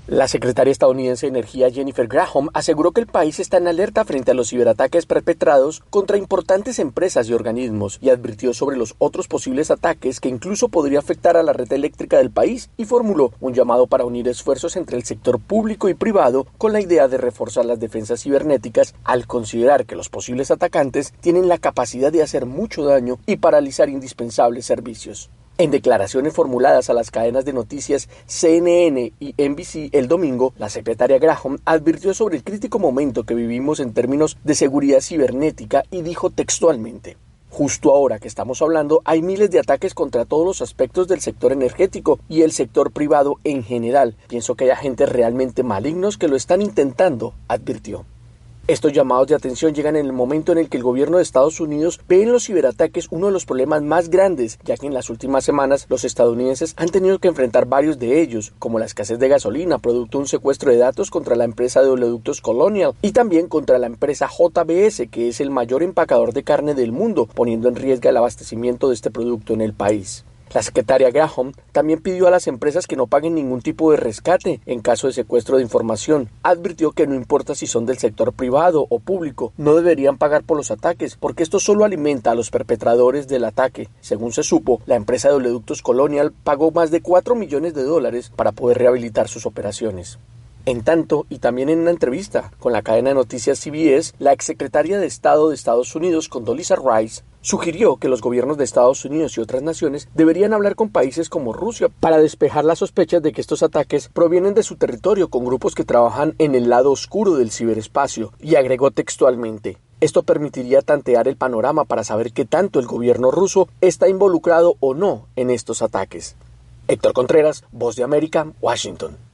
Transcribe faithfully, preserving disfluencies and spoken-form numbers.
La secretaria estadounidense de Energía Jennifer Granholm aseguró que el país está en alerta frente a los ciberataques perpetrados contra importantes empresas y organismos y advirtió sobre los otros posibles ataques que incluso podría afectar a la red eléctrica del país y formuló un llamado para unir esfuerzos entre el sector público y privado con la idea de reforzar las defensas cibernéticas al considerar que los posibles atacantes tienen la capacidad de hacer mucho daño y paralizar indispensables servicios. En declaraciones formuladas a las cadenas de noticias C N N y N B C el domingo, la secretaria Granholm advirtió sobre el crítico momento que vivimos en términos de seguridad cibernética y dijo textualmente: justo ahora que estamos hablando, hay miles de ataques contra todos los aspectos del sector energético y el sector privado en general. Pienso que hay agentes realmente malignos que lo están intentando, advirtió. Estos llamados de atención llegan en el momento en el que el gobierno de Estados Unidos ve en los ciberataques uno de los problemas más grandes, ya que en las últimas semanas los estadounidenses han tenido que enfrentar varios de ellos, como la escasez de gasolina, producto de un secuestro de datos contra la empresa de oleoductos Colonial y también contra la empresa J B S, que es el mayor empacador de carne del mundo, poniendo en riesgo el abastecimiento de este producto en el país. La secretaria Granholm también pidió a las empresas que no paguen ningún tipo de rescate en caso de secuestro de información. Advirtió que no importa si son del sector privado o público, no deberían pagar por los ataques, porque esto solo alimenta a los perpetradores del ataque. Según se supo, la empresa de oleoductos Colonial pagó más de cuatro millones de dólares para poder rehabilitar sus operaciones. En tanto, y también en una entrevista con la cadena de noticias C B S, la exsecretaria de Estado de Estados Unidos, Condoleezza Rice, sugirió que los gobiernos de Estados Unidos y otras naciones deberían hablar con países como Rusia para despejar las sospechas de que estos ataques provienen de su territorio con grupos que trabajan en el lado oscuro del ciberespacio, y agregó textualmente: esto permitiría tantear el panorama para saber qué tanto el gobierno ruso está involucrado o no en estos ataques. Héctor Contreras, Voz de América, Washington.